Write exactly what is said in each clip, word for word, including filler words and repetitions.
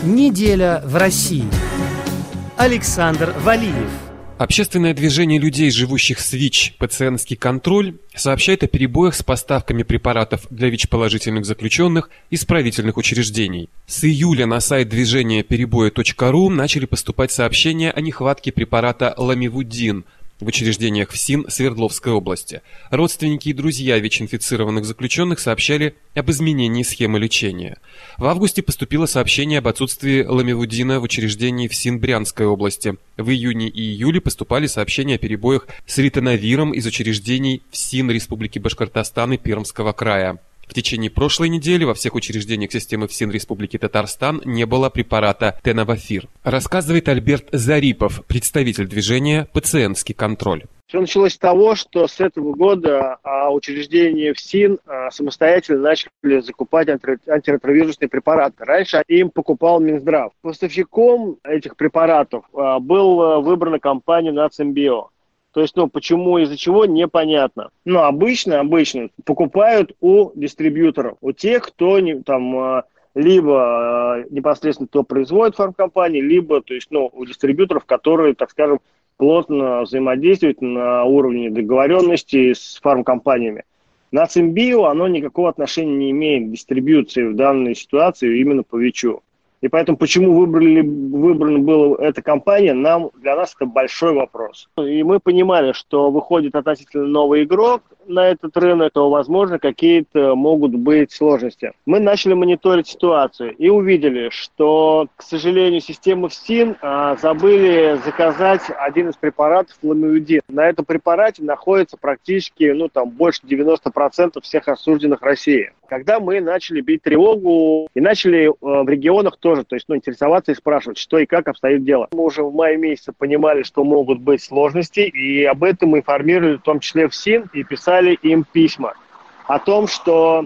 Неделя в России. Александр Валиев. Общественное движение людей, живущих с ВИЧ «Пациентский контроль» сообщает о перебоях с поставками препаратов для ВИЧ-положительных заключенных из правительственных учреждений. С июля на сайт движения перебои точка ру начали поступать сообщения о нехватке препарата ламивудин в учреждениях ФСИН Свердловской области. Родственники и друзья ВИЧ-инфицированных заключенных сообщали об изменении схемы лечения. В августе поступило сообщение об отсутствии ламивудина в учреждении ФСИН Брянской области. В июне и июле поступали сообщения о перебоях с ритонавиром из учреждений ФСИН Республики Башкортостан и Пермского края. В течение прошлой недели во всех учреждениях системы ФСИН Республики Татарстан не было препарата тенавафир. Рассказывает Альберт Зарипов, представитель движения «Пациентский контроль». Все началось с того, что с этого года а, учреждения ФСИН а, самостоятельно начали закупать анти- антиретровирусные препараты. Раньше им покупал Минздрав. Поставщиком этих препаратов а, был выбрана компания Нацимбио. То есть, ну, почему, из-за чего, непонятно. Но обычно, обычно покупают у дистрибьюторов, у тех, кто не, там, либо непосредственно кто производит фармкомпании, либо, то есть, ну, у дистрибьюторов, которые, так скажем, плотно взаимодействуют на уровне договоренности с фармкомпаниями. Нацимбио, оно никакого отношения не имеет к дистрибьюции в данной ситуации именно по ВИЧу. И поэтому, почему выбрали, выбрана была эта компания, нам, для нас это большой вопрос. И мы понимали, что выходит относительно новый игрок на этот рынок, то, возможно, какие-то могут быть сложности. Мы начали мониторить ситуацию и увидели, что, к сожалению, системы ФСИН а, забыли заказать один из препаратов ламивудин. На этом препарате находится практически, ну, там, больше девяносто процентов всех осужденных в России. Когда мы начали бить тревогу и начали э, в регионах тоже, то есть, ну, интересоваться и спрашивать, что и как обстоит дело. Мы уже в мае месяце понимали, что могут быть сложности, и об этом мы информировали в том числе ФСИН и писали им письма о том, что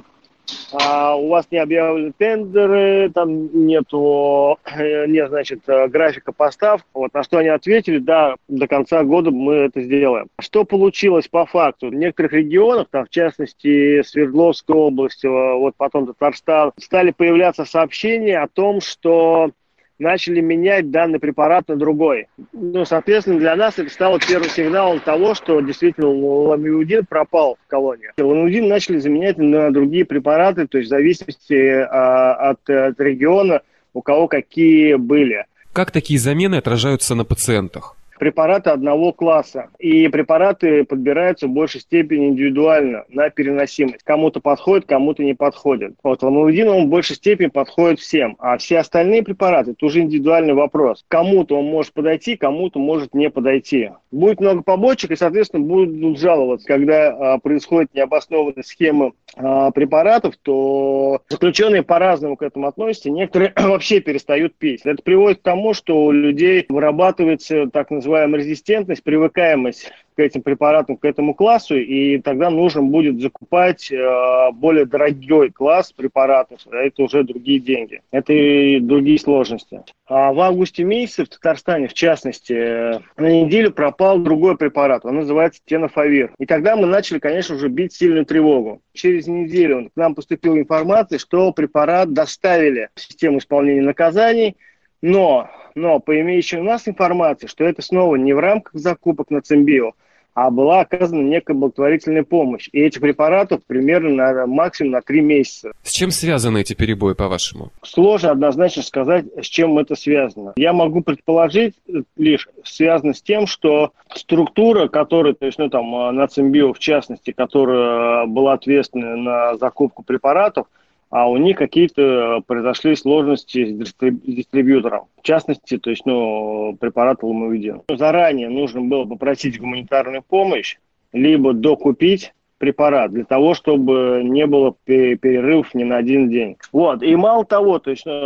а, у вас не объявлены тендеры, там нету, нет, значит, графика поставок. Вот, на что они ответили, да, до конца года мы это сделаем. Что получилось по факту? В некоторых регионах, там, в частности, Свердловской области, вот потом Татарстан, стали появляться сообщения о том, что начали менять данный препарат на другой. Ну, соответственно, для нас это стало первым сигналом того, что действительно ламивудин пропал в колонии. Ламивудин начали заменять на другие препараты, то есть в зависимости а, от, от региона, у кого какие были. Как такие замены отражаются на пациентах? Препараты одного класса. И препараты подбираются в большей степени индивидуально, на переносимость. Кому-то подходит, кому-то не подходит. Вот ламивудин, он в большей степени подходит всем. А все остальные препараты, это уже индивидуальный вопрос. Кому-то он может подойти, кому-то может не подойти. Будет много побочек, и, соответственно, будут жаловаться. Когда а, происходит необоснованная схема а, препаратов, то заключенные по-разному к этому относятся. Некоторые вообще перестают пить. Это приводит к тому, что у людей вырабатывается так называемая называемая резистентность, привыкаемость к этим препаратам, к этому классу, и тогда нужно будет закупать э, более дорогой класс препаратов, а это уже другие деньги, это и другие сложности. А в августе месяце в Татарстане, в частности, э, на неделю пропал другой препарат, он называется тенавафир. И тогда мы начали, конечно, уже бить сильную тревогу. Через неделю к нам поступила информация, что препарат доставили в систему исполнения наказаний, но... Но по имеющей у нас информации, что это снова не в рамках закупок Нацимбио, а была оказана некая благотворительная помощь. И этих препаратов примерно на максимум на три месяца. С чем связаны эти перебои, по-вашему? Сложно однозначно сказать, с чем это связано. Я могу предположить лишь связано с тем, что структура, которая, то есть, ну там, Нацимбио в частности, которая была ответственна на закупку препаратов, а у них какие-то произошли сложности с дистрибьютором. В частности, то есть, ну, препарат ламивудин. Заранее нужно было попросить гуманитарную помощь, либо докупить препарат для того, чтобы не было перерывов ни на один день. Вот. И мало того, то есть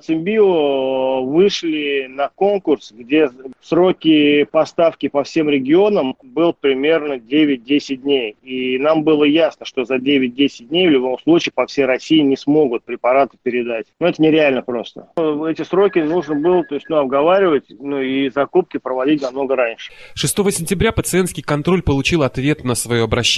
Нацимбио вышли на конкурс, где сроки поставки по всем регионам был примерно девять-десять дней. И нам было ясно, что за девять-десять дней в любом случае по всей России не смогут препараты передать. Но это нереально просто. Эти сроки нужно было, то есть, ну, обговаривать, ну, и закупки проводить намного раньше. шестого сентября пациентский контроль получил ответ на свое обращение от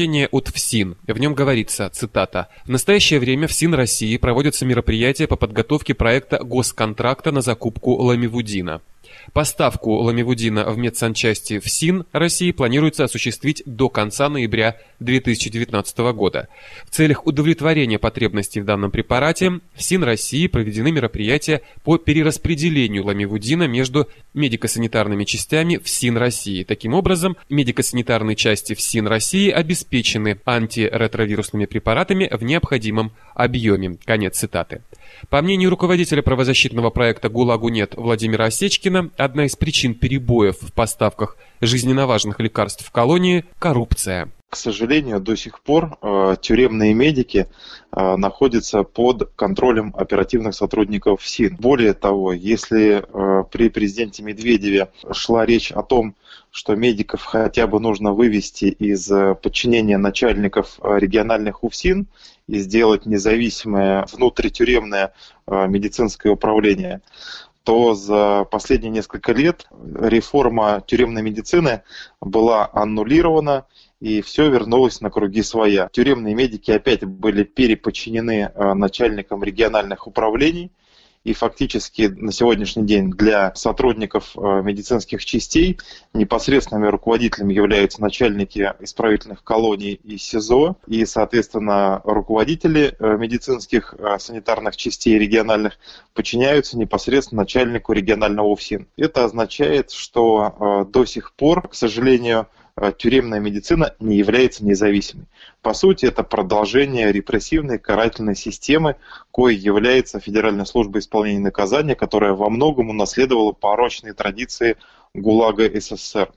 документ ФСИН. В нем говорится, цитата, «В настоящее время в СИН России проводятся мероприятия по подготовке проекта госконтракта на закупку ламивудина. Поставку ламивудина в медсанчасти ФСИН России планируется осуществить до конца ноября две тысячи девятнадцатого года. В целях удовлетворения потребностей в данном препарате в СИН России проведены мероприятия по перераспределению ламивудина между медико-санитарными частями ФСИН России. Таким образом, медико-санитарные части ФСИН России обеспечены антиретровирусными препаратами в необходимом объеме». Конец цитаты. По мнению руководителя правозащитного проекта «ГУЛАГу нет» Владимира Осечкина, одна из причин перебоев в поставках жизненно важных лекарств в колонии – коррупция. К сожалению, до сих пор э, тюремные медики э, находятся под контролем оперативных сотрудников ФСИН. Более того, если э, при президенте Медведеве шла речь о том, что медиков хотя бы нужно вывести из э, подчинения начальников э, региональных УФСИН и сделать независимое внутритюремное э, медицинское управление, то за последние несколько лет реформа тюремной медицины была аннулирована, и все вернулось на круги своя. Тюремные медики опять были переподчинены начальникам региональных управлений, и фактически на сегодняшний день для сотрудников медицинских частей непосредственными руководителями являются начальники исправительных колоний и СИЗО, и, соответственно, руководители медицинских санитарных частей региональных подчиняются непосредственно начальнику регионального УФСИН. Это означает, что до сих пор, к сожалению, тюремная медицина не является независимой. По сути, это продолжение репрессивной карательной системы, коей является Федеральная служба исполнения наказания, которая во многом унаследовала порочные традиции ГУЛАГа СССР.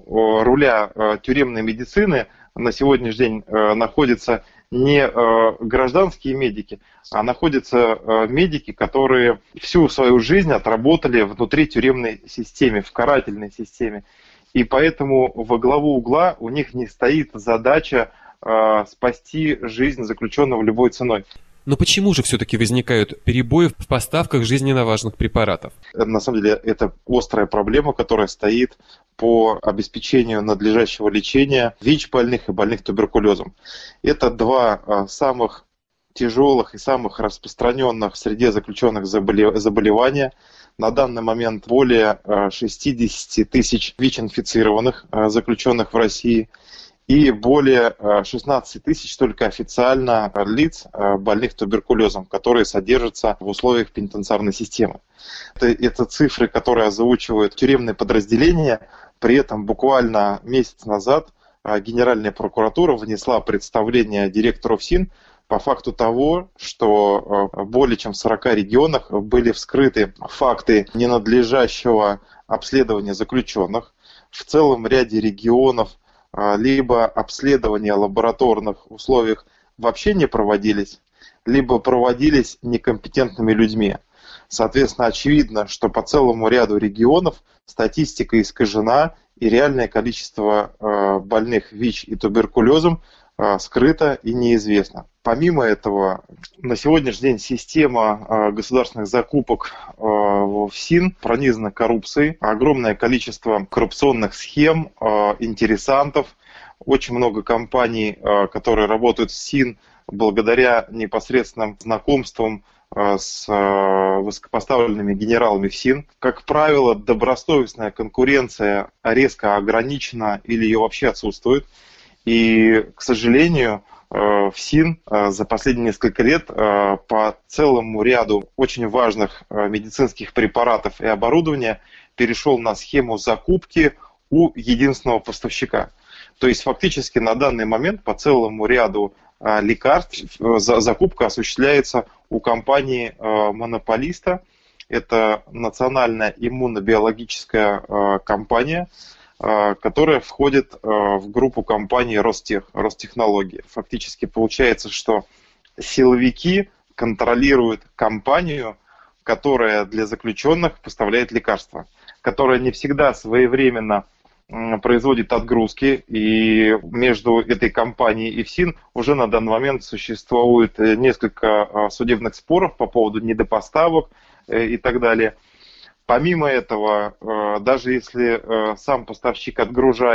У руля тюремной медицины на сегодняшний день находятся не гражданские медики, а находятся медики, которые всю свою жизнь отработали внутри тюремной системы, в карательной системе. И поэтому во главу угла у них не стоит задача э, спасти жизнь заключенного любой ценой. Но почему же все-таки возникают перебои в поставках жизненно важных препаратов? На самом деле это острая проблема, которая стоит по обеспечению надлежащего лечения ВИЧ-больных и больных туберкулезом. Это два э, самых тяжелых и самых распространенных в среде заключенных заболевания. На данный момент более шестьдесят тысяч ВИЧ-инфицированных заключенных в России и более шестнадцать тысяч только официально лиц, больных туберкулезом, которые содержатся в условиях пенитенциарной системы. Это, это цифры, которые озвучивают тюремные подразделения. При этом буквально месяц назад Генеральная прокуратура внесла представление директору ФСИН по факту того, что более чем в сорока регионах были вскрыты факты ненадлежащего обследования заключенных. В целом ряде регионов либо обследования в лабораторных условиях вообще не проводились, либо проводились некомпетентными людьми. Соответственно, очевидно, что по целому ряду регионов статистика искажена, и реальное количество больных ВИЧ и туберкулезом скрыто и неизвестно. Помимо этого, на сегодняшний день система государственных закупок в ФСИН пронизана коррупцией. Огромное количество коррупционных схем, интересантов. Очень много компаний, которые работают в ФСИН, благодаря непосредственным знакомствам с высокопоставленными генералами ФСИН. Как правило, добросовестная конкуренция резко ограничена или ее вообще отсутствует. И, к сожалению, ФСИН за последние несколько лет по целому ряду очень важных медицинских препаратов и оборудования перешел на схему закупки у единственного поставщика. То есть фактически на данный момент по целому ряду лекарств закупка осуществляется у компании-монополиста. Это национальная иммунобиологическая компания, которая входит в группу компаний Ростех, Ростехнологии. Фактически получается, что силовики контролируют компанию, которая для заключенных поставляет лекарства, которая не всегда своевременно производит отгрузки, и между этой компанией и ФСИН уже на данный момент существует несколько судебных споров по поводу недопоставок и так далее. Помимо этого, даже если сам поставщик отгружает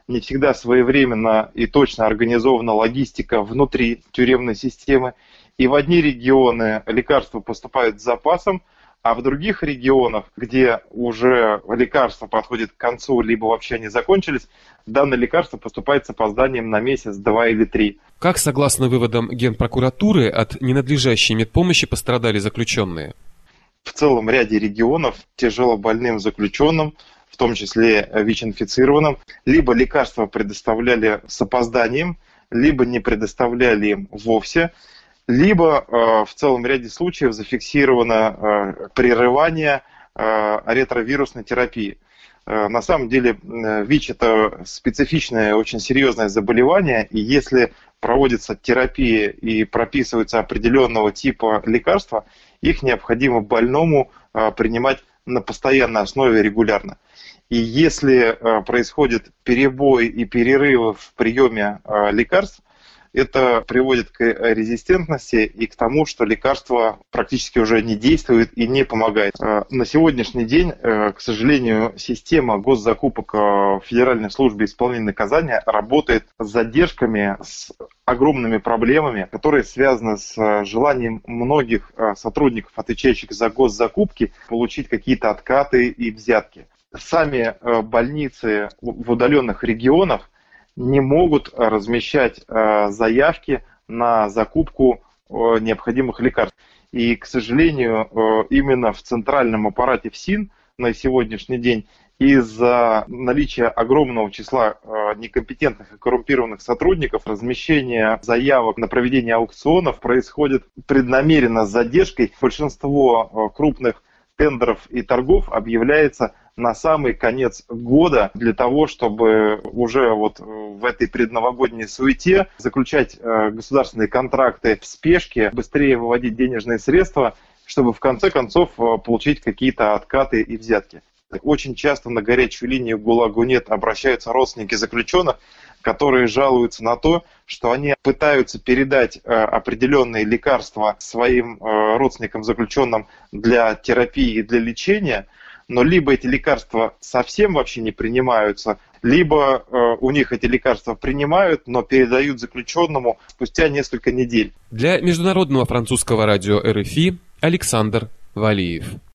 не всегда своевременно и точно организована логистика внутри тюремной системы. И в одни регионы лекарства поступают с запасом, а в других регионах, где уже лекарства подходят к концу, либо вообще они закончились, данное лекарство поступает с опозданием на месяц, два или три. Как, согласно выводам Генпрокуратуры, от ненадлежащей медпомощи пострадали заключенные? В целом ряде регионов тяжелобольным заключенным, в том числе ВИЧ-инфицированным, либо лекарства предоставляли с опозданием, либо не предоставляли им вовсе, либо э, в целом ряде случаев зафиксировано э, прерывание э, ретровирусной терапии. Э, на самом деле э, ВИЧ – это специфичное, очень серьезное заболевание, и если проводится терапия и прописываются определенного типа лекарства, их необходимо больному э, принимать на постоянной основе регулярно. И если э, происходит перебой и перерывы в приеме э, лекарств, это приводит к резистентности и к тому, что лекарство практически уже не действует и не помогает. На сегодняшний день, к сожалению, система госзакупок в Федеральной службе исполнения наказания работает с задержками, с огромными проблемами, которые связаны с желанием многих сотрудников, отвечающих за госзакупки, получить какие-то откаты и взятки. Сами больницы в удаленных регионах не могут размещать э, заявки на закупку э, необходимых лекарств. И, к сожалению, э, именно в центральном аппарате ФСИН на сегодняшний день из-за наличия огромного числа э, некомпетентных и коррумпированных сотрудников размещение заявок на проведение аукционов происходит преднамеренно с задержкой. Большинство э, крупных тендеров и торгов объявляется на самый конец года для того, чтобы уже вот в этой предновогодней суете заключать э, государственные контракты в спешке, быстрее выводить денежные средства, чтобы в конце концов э, получить какие-то откаты и взятки. Очень часто на горячую линию ГУЛАГ-УНЕТ обращаются родственники заключенных, которые жалуются на то, что они пытаются передать э, определенные лекарства своим э, родственникам заключенным для терапии и для лечения, но либо эти лекарства совсем вообще не принимаются, либо э, у них эти лекарства принимают, но передают заключенному спустя несколько недель. Для Международного французского радио эр эф и Александр Валиев.